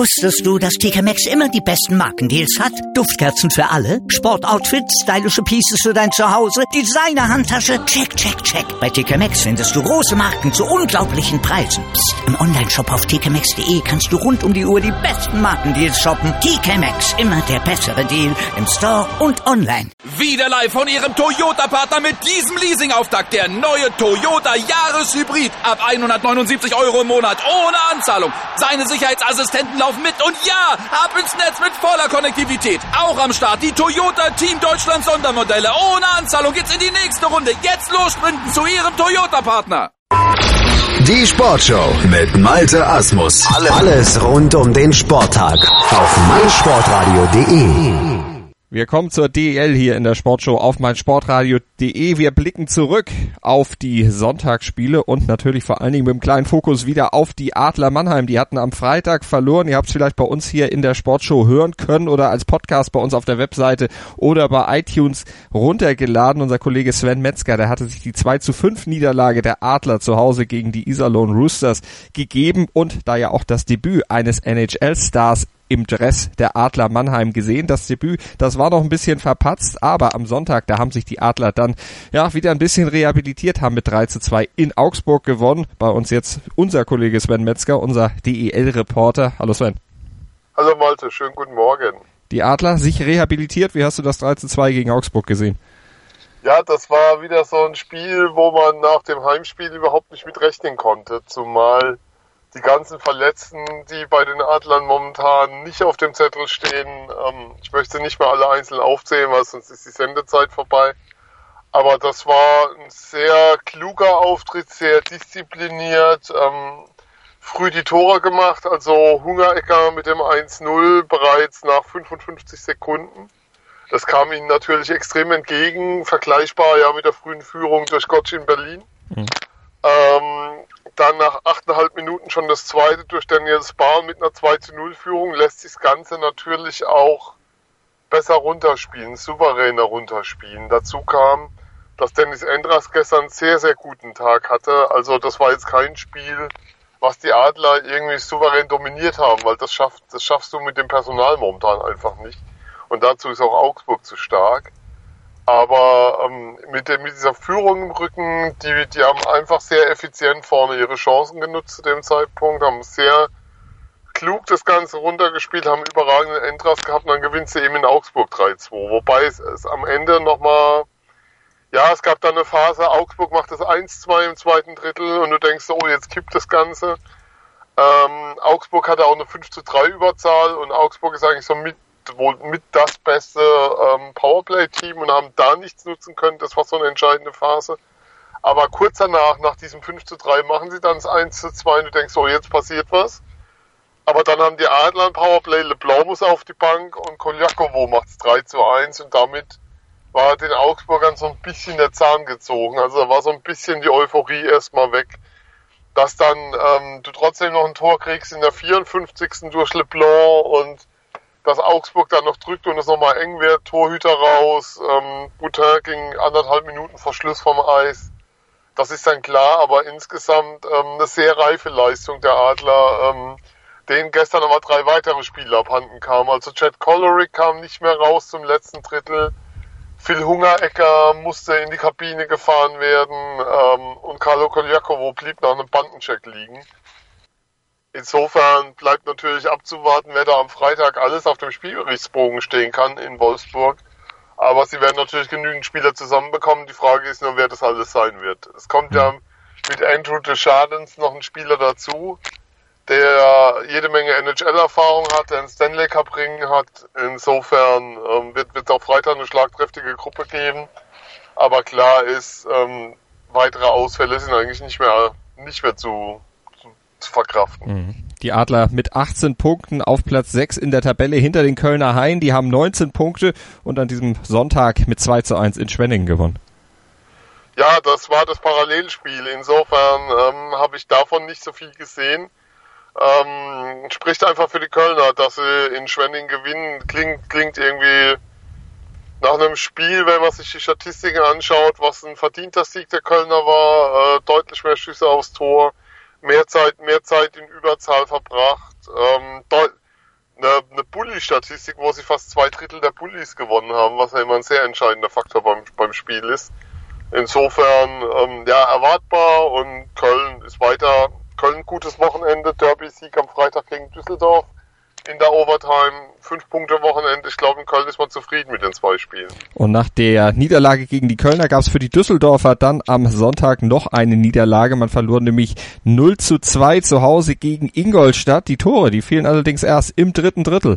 Wusstest du, dass TK Maxx immer die besten Markendeals hat? Duftkerzen für alle, Sportoutfits, stylische Pieces für dein Zuhause, Designer-Handtasche, check, check, check. Bei TK Maxx findest du große Marken zu unglaublichen Preisen. Psst. Im Onlineshop auf tkmaxx.de kannst du rund um die Uhr die besten Markendeals shoppen. TK Maxx, immer der bessere Deal im Store und online. Wieder live von Ihrem Toyota-Partner mit diesem Leasing-Auftakt. Der neue Toyota Jahreshybrid. Ab 179 € im Monat. Ohne Anzahlung. Seine Sicherheitsassistenten laufen mit. Und ja, ab ins Netz mit voller Konnektivität. Auch am Start die Toyota Team Deutschland Sondermodelle. Ohne Anzahlung geht's in die nächste Runde. Jetzt los sprinten zu Ihrem Toyota-Partner. Die Sportshow mit Malte Asmus. Alles rund um den Sporttag auf meinsportradio.de. Wir kommen zur DEL hier in der Sportshow auf meinsportradio.de. Wir blicken zurück auf die Sonntagsspiele und natürlich vor allen Dingen mit dem kleinen Fokus wieder auf die Adler Mannheim. Die hatten am Freitag verloren. Ihr habt es vielleicht bei uns hier in der Sportshow hören können oder als Podcast bei uns auf der Webseite oder bei iTunes runtergeladen. Unser Kollege Sven Metzger, der hatte sich die 2:5 Niederlage der Adler zu Hause gegen die Iserlohn Roosters gegeben und da ja auch das Debüt eines NHL-Stars im Dress der Adler Mannheim gesehen. Das Debüt, das war noch ein bisschen verpatzt, aber am Sonntag, da haben sich die Adler dann ja wieder ein bisschen rehabilitiert, haben mit 3:2 in Augsburg gewonnen. Bei uns jetzt unser Kollege Sven Metzger, unser DEL-Reporter. Hallo Sven. Hallo Malte, schönen guten Morgen. Die Adler sich rehabilitiert, wie hast du das 3:2 gegen Augsburg gesehen? Ja, das war wieder so ein Spiel, wo man nach dem Heimspiel überhaupt nicht mit rechnen konnte, zumal die ganzen Verletzten, die bei den Adlern momentan nicht auf dem Zettel stehen, ich möchte nicht mehr alle einzeln aufzählen, weil sonst ist die Sendezeit vorbei. Aber das war ein sehr kluger Auftritt, sehr diszipliniert, früh die Tore gemacht, also Hungerecker mit dem 1:0 bereits nach 55 Sekunden. Das kam ihnen natürlich extrem entgegen, vergleichbar ja mit der frühen Führung durch Gotsch in Berlin. Mhm. Dann nach 8,5 Minuten schon das zweite durch Daniel Spahn mit einer 2:0 Führung lässt sich das Ganze natürlich auch besser runterspielen, souveräner runterspielen. Dazu kam, dass Dennis Endras gestern einen sehr, sehr guten Tag hatte. Also das war jetzt kein Spiel, was die Adler irgendwie souverän dominiert haben, weil das schaffst du mit dem Personal momentan einfach nicht. Und dazu ist auch Augsburg zu stark. Aber mit dieser Führung im Rücken, die haben einfach sehr effizient vorne ihre Chancen genutzt zu dem Zeitpunkt, haben sehr klug das Ganze runtergespielt, haben überragenden Endras gehabt und dann gewinnt sie eben in Augsburg 3:2. Wobei es am Ende nochmal, ja, es gab dann eine Phase, Augsburg macht das 1:2 im zweiten Drittel und du denkst, oh, jetzt kippt das Ganze. Augsburg hatte auch eine 5:3 Überzahl und Augsburg ist eigentlich so wohl mit das beste Powerplay-Team und haben da nichts nutzen können. Das war so eine entscheidende Phase. Aber kurz danach, nach diesem 5:3, machen sie dann das 1:2 und du denkst, so, jetzt passiert was. Aber dann haben die Adler ein Powerplay, LeBlanc muss auf die Bank und Koljakowo macht es 3:1 und damit war den Augsburgern so ein bisschen der Zahn gezogen. Also da war so ein bisschen die Euphorie erstmal weg. Dass dann du trotzdem noch ein Tor kriegst in der 54. durch LeBlanc und dass Augsburg dann noch drückt und es nochmal eng wird, Torhüter raus, Boutin ging 1,5 Minuten vor Schluss vom Eis. Das ist dann klar, aber insgesamt eine sehr reife Leistung der Adler, denen gestern aber 3 weitere Spiele abhanden kamen. Also Chad Collery kam nicht mehr raus zum letzten Drittel, Phil Hungerecker musste in die Kabine gefahren werden und Carlo Koljakowo blieb nach einem Bandencheck liegen. Insofern bleibt natürlich abzuwarten, wer da am Freitag alles auf dem Spielberichtsbogen stehen kann in Wolfsburg. Aber sie werden natürlich genügend Spieler zusammenbekommen. Die Frage ist nur, wer das alles sein wird. Es kommt ja mit Andrew Deschardins noch ein Spieler dazu, der jede Menge NHL-Erfahrung hat, der einen Stanley Cup Ring hat. Insofern wird es auch Freitag eine schlagkräftige Gruppe geben. Aber klar ist, weitere Ausfälle sind eigentlich nicht mehr zu verkraften. Die Adler mit 18 Punkten auf Platz 6 in der Tabelle hinter den Kölner Haien. Die haben 19 Punkte und an diesem Sonntag mit 2:1 in Schwenningen gewonnen. Ja, das war das Parallelspiel. Insofern habe ich davon nicht so viel gesehen. Spricht einfach für die Kölner, dass sie in Schwenningen gewinnen. Klingt irgendwie nach einem Spiel, wenn man sich die Statistiken anschaut, was ein verdienter Sieg der Kölner war. Deutlich mehr Schüsse aufs Tor. Mehr Zeit in Überzahl verbracht. Bulli-Statistik, wo sie fast 2/3 der Bullies gewonnen haben, was ja immer ein sehr entscheidender Faktor beim Spiel ist. Insofern, erwartbar, und Köln ist weiter. Köln gutes Wochenende, Derby-Sieg am Freitag gegen Düsseldorf. In der Overtime 5 Punkte Wochenende. Ich glaube, in Köln ist man zufrieden mit den 2 Spielen. Und nach der Niederlage gegen die Kölner gab es für die Düsseldorfer dann am Sonntag noch eine Niederlage. Man verlor nämlich 0:2 zu Hause gegen Ingolstadt. Die Tore, die fehlen allerdings erst im 3. Drittel.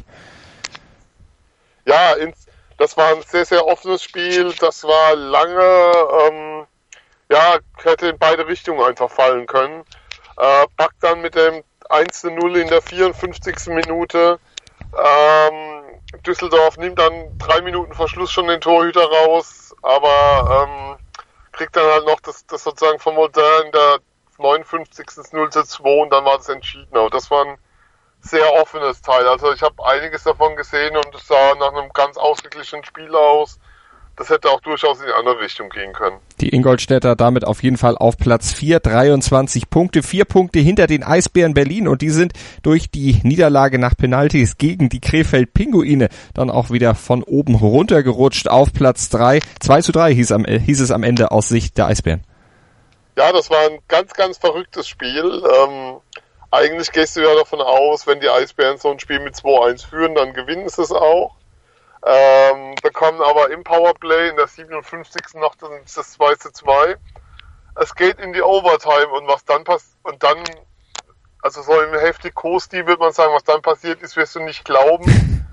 Ja, das war ein sehr, sehr offenes Spiel. Das war lange, hätte in beide Richtungen einfach fallen können. Packt dann mit dem 1:0 in der 54. Minute. Düsseldorf nimmt dann 3 Minuten vor Schluss schon den Torhüter raus, aber kriegt dann halt noch das sozusagen von Modern in der 59. 0:2 und dann war das entschieden. Aber das war ein sehr offenes Teil. Also ich habe einiges davon gesehen und es sah nach einem ganz ausgeglichenen Spiel aus. Das hätte auch durchaus in die andere Richtung gehen können. Die Ingolstädter damit auf jeden Fall auf Platz 4, 23 Punkte, 4 Punkte hinter den Eisbären Berlin, und die sind durch die Niederlage nach Penalties gegen die Krefeld-Pinguine dann auch wieder von oben runtergerutscht auf Platz 3. 2:3 hieß es am Ende aus Sicht der Eisbären. Ja, das war ein ganz, ganz verrücktes Spiel. Eigentlich gehst du ja davon aus, wenn die Eisbären so ein Spiel mit 2:1 führen, dann gewinnen sie es auch. Bekommen aber im Powerplay in der 57. noch das 2:2. Es geht in die Overtime, und was dann passiert, und dann, also so im heftig Co-Stil würde man sagen, was dann passiert ist, wirst du nicht glauben.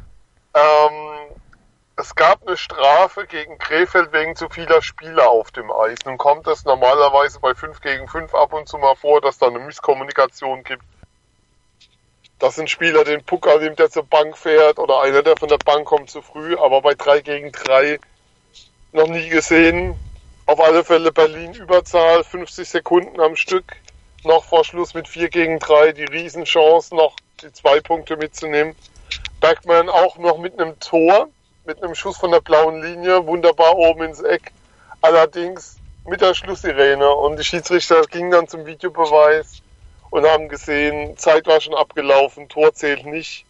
Es gab eine Strafe gegen Krefeld wegen zu vieler Spieler auf dem Eis. Nun kommt es normalerweise bei 5 gegen 5 ab und zu mal vor, dass da eine Misskommunikation gibt. Dass ein Spieler den Puck annimmt, der zur Bank fährt, oder einer, der von der Bank kommt, zu früh, aber bei 3 gegen 3 noch nie gesehen. Auf alle Fälle Berlin Überzahl, 50 Sekunden am Stück, noch vor Schluss mit 4 gegen 3, die Riesenchance, noch die 2 Punkte mitzunehmen. Bergmann auch noch mit einem Tor, mit einem Schuss von der blauen Linie, wunderbar oben ins Eck, allerdings mit der Schlusssirene, und die Schiedsrichter gingen dann zum Videobeweis und haben gesehen, Zeit war schon abgelaufen, Tor zählt nicht,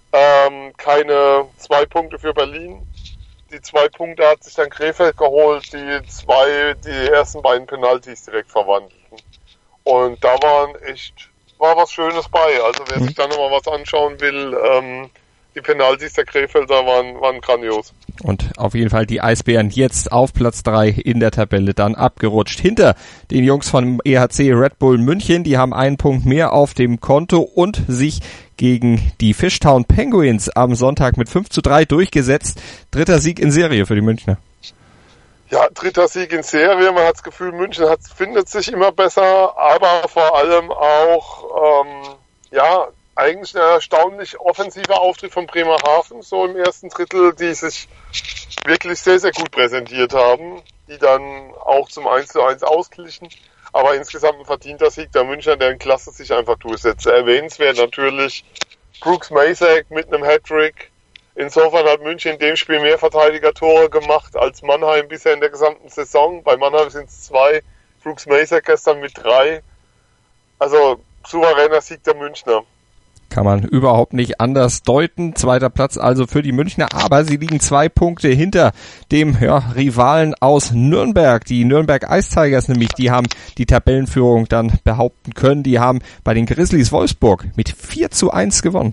keine 2 Punkte für Berlin. Die 2 Punkte hat sich dann Krefeld geholt, die ersten beiden Penalties direkt verwandelten. Und da war was Schönes bei. Also wer sich da nochmal was anschauen will, die Penalties der Krefelder waren grandios. Und auf jeden Fall die Eisbären jetzt auf Platz 3 in der Tabelle dann abgerutscht. Hinter den Jungs von EHC Red Bull München, die haben 1 Punkt mehr auf dem Konto und sich gegen die Fishtown Penguins am Sonntag mit 5:3 durchgesetzt. 3. Sieg in Serie für die Münchner. Ja, 3. Sieg in Serie. Man hat das Gefühl, München findet sich immer besser, aber vor allem auch, eigentlich ein erstaunlich offensiver Auftritt von Bremerhaven, so im ersten Drittel, die sich wirklich sehr, sehr gut präsentiert haben, die dann auch zum 1:1 ausglichen, aber insgesamt ein verdienter Sieg der Münchner, deren Klasse sich einfach durchsetzt. Erwähnenswert natürlich Brooks Macek mit einem Hattrick. Insofern hat München in dem Spiel mehr Verteidiger-Tore gemacht als Mannheim bisher in der gesamten Saison. Bei Mannheim sind es 2, Brooks Macek gestern mit 3. Also souveräner Sieg der Münchner. Kann man überhaupt nicht anders deuten. 2. Platz also für die Münchner, aber sie liegen 2 Punkte hinter dem Rivalen aus Nürnberg. Die Nürnberg Ice Tigers nämlich, die haben die Tabellenführung dann behaupten können. Die haben bei den Grizzlies Wolfsburg mit 4:1 gewonnen.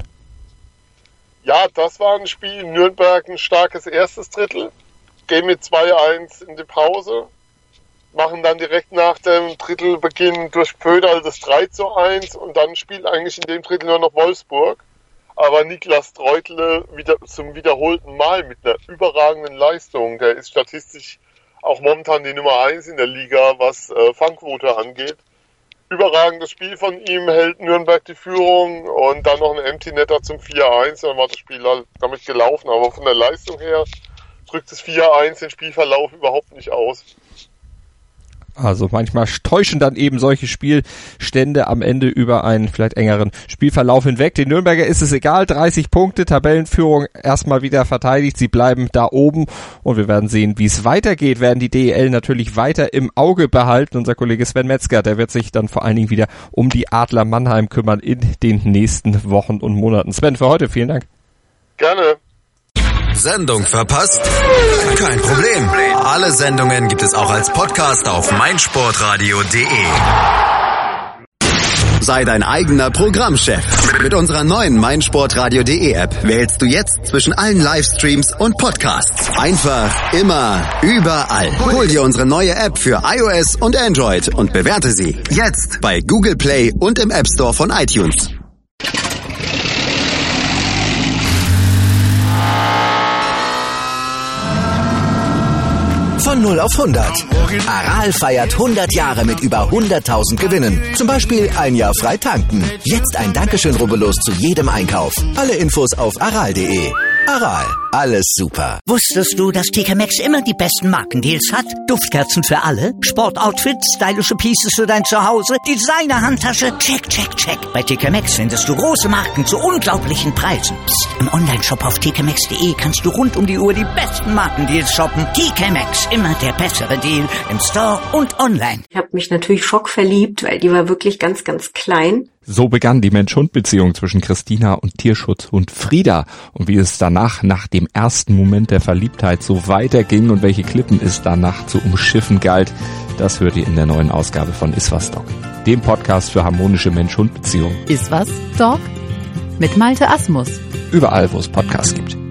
Ja, das war ein Spiel. Nürnberg ein starkes erstes Drittel, gehen mit 2:1 in die Pause, machen dann direkt nach dem Drittelbeginn durch Pföderl das 3:1 und dann spielt eigentlich in dem Drittel nur noch Wolfsburg. Aber Niklas Treutle wieder zum wiederholten Mal mit einer überragenden Leistung. Der ist statistisch auch momentan die Nummer 1 in der Liga, was Fangquote angeht. Überragendes Spiel von ihm, hält Nürnberg die Führung und dann noch ein Empty Netter zum 4:1. Dann war das Spiel halt damit gelaufen. Aber von der Leistung her drückt das 4:1 den Spielverlauf überhaupt nicht aus. Also manchmal täuschen dann eben solche Spielstände am Ende über einen vielleicht engeren Spielverlauf hinweg. Den Nürnberger ist es egal, 30 Punkte, Tabellenführung erstmal wieder verteidigt. Sie bleiben da oben und wir werden sehen, wie es weitergeht. Werden die DEL natürlich weiter im Auge behalten. Unser Kollege Sven Metzger, der wird sich dann vor allen Dingen wieder um die Adler Mannheim kümmern in den nächsten Wochen und Monaten. Sven, für heute vielen Dank. Gerne. Sendung verpasst? Kein Problem. Alle Sendungen gibt es auch als Podcast auf meinsportradio.de. Sei dein eigener Programmchef. Mit unserer neuen meinsportradio.de App wählst du jetzt zwischen allen Livestreams und Podcasts. Einfach, immer, überall. Hol dir unsere neue App für iOS und Android und bewerte sie jetzt bei Google Play und im App Store von iTunes. Von 0 auf 100. Aral feiert 100 Jahre mit über 100.000 Gewinnen. Zum Beispiel ein Jahr frei tanken. Jetzt ein Dankeschön, rubbellos zu jedem Einkauf. Alle Infos auf aral.de. Aral, alles super. Wusstest du, dass TK Maxx immer die besten Markendeals hat? Duftkerzen für alle, Sportoutfits, stylische Pieces für dein Zuhause, Designer-Handtasche, check, check, check. Bei TK Maxx findest du große Marken zu unglaublichen Preisen. Psst. Im Onlineshop auf tkmaxx.de kannst du rund um die Uhr die besten Markendeals shoppen. TK Maxx, immer der bessere Deal im Store und online. Ich habe mich natürlich schockverliebt, weil die war wirklich ganz, ganz klein. So begann die Mensch-Hund-Beziehung zwischen Christina und Tierschutzhund Frieda. Und wie es danach, nach dem ersten Moment der Verliebtheit, so weiterging und welche Klippen es danach zu umschiffen galt, das hört ihr in der neuen Ausgabe von Iswas Dog, dem Podcast für harmonische Mensch-Hund-Beziehungen. Iswas Dog? Mit Malte Asmus. Überall, wo es Podcasts gibt.